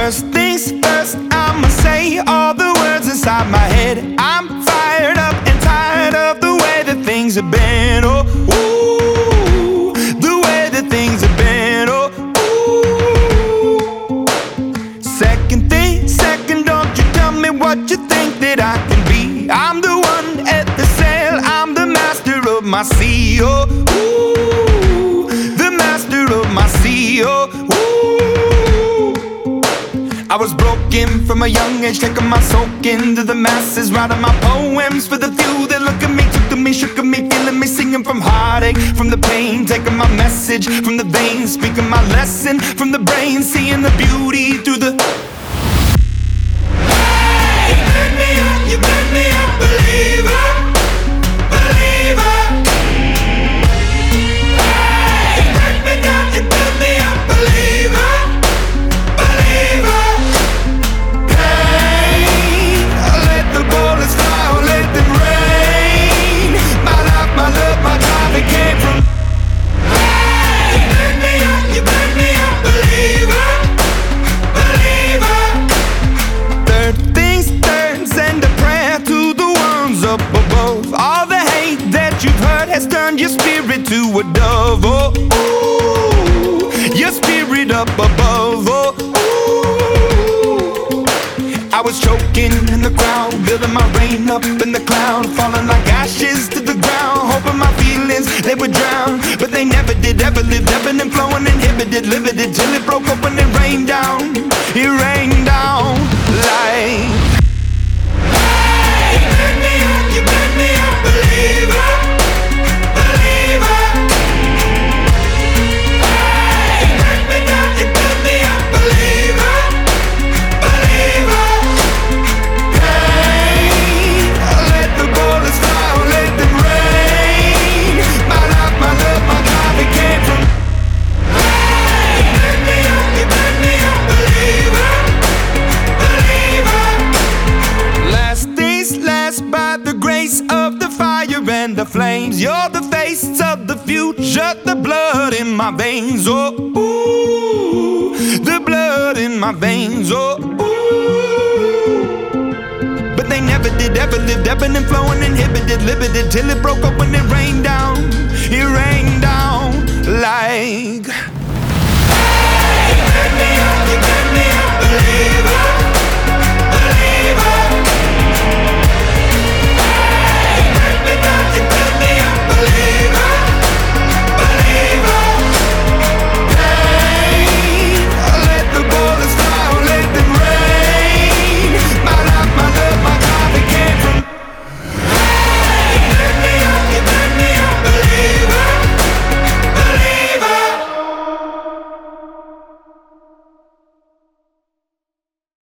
First things first, I'ma say all the words inside my head. I'm fired up and tired of the way that things have been. Oh, ooh, the way that things have been. Oh, ooh. Second thing, second, don't you tell me what you think that I can be. I'm the one at the sail, I'm the master of my sea. Oh, ooh, the master of my sea. Oh, ooh. I was broken from a young age, taking my soak into the masses, writing my poems for the few that look at me, took to me, shook at me, feeling me, singing from heartache, from the pain, taking my message from the veins, speaking my lesson from the brain, seeing the beauty through the. Hey, you made me a believer, believer. Hey, you break me down, you build me a believer. Has turned your spirit to a dove. Oh, ooh, your spirit up above. Oh, ooh. I was choking in the crowd, building my rain up in the cloud, falling like ashes to the ground, hoping my feelings they would drown, but they never did. Ever lived, ebbing and flowing, inhibited, limited, till it broke open and rained down. It rained down like. Hey, you made me a believer. And the flames, you're the face of the future, the blood in my veins. Oh, ooh, the blood in my veins. Oh, ooh. But they never did, ever lived, ebbing and flowing, inhibited, limited, till it broke up when it rained down. It rained down like.